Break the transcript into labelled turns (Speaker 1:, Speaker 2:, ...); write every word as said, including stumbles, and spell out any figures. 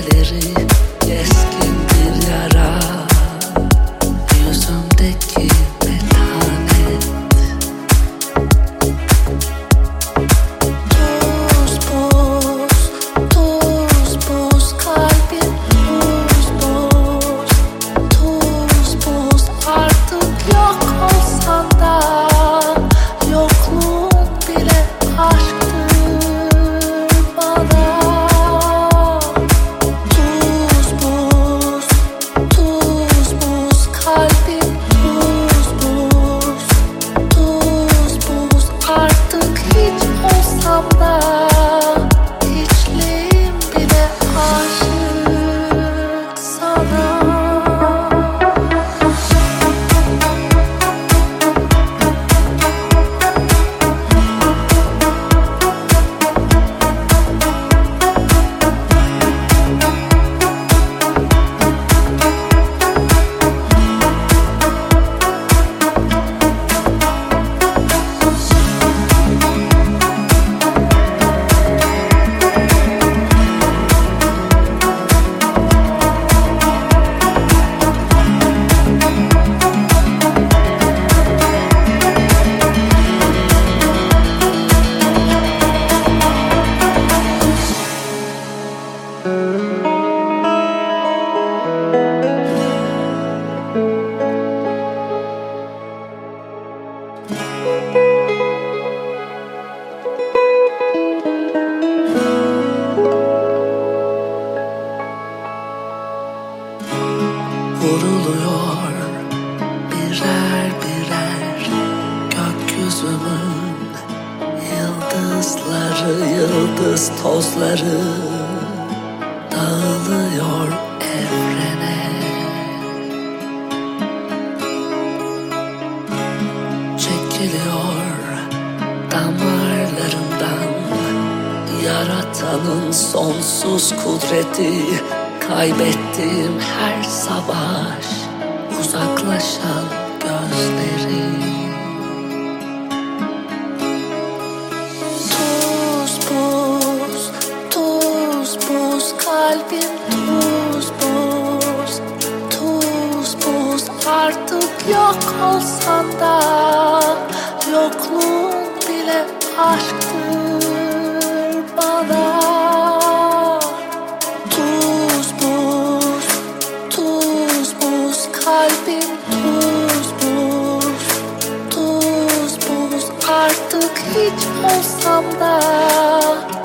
Speaker 1: izleri, keskin bir yara, yüzümdeki metanet. Tuz buz, tuz buz, kalbim tuz buz, tuz buz. Artık yok olsan da yokluğun bile aşktır bana. Tuz buz, tuz buz, kalbim tuz buz, tuz buz. Artık hiç olsam da hiçliğim bile aşık sana. Vuruluyor birer birer gökyüzümün yıldızları, yıldız tozları dağılıyor evrene. Çekiliyor damarlarımdan yaratanın sonsuz kudreti. Kaybettiğim her savaş, uzaklaşan gözleri. Tuz buz, tuz buz, kalbim tuz buz, tuz buz. Artık yok olsan da yokluğun bile aşktır bana. Kalbim tuz buz, tuz buz. Artık hiç olsam da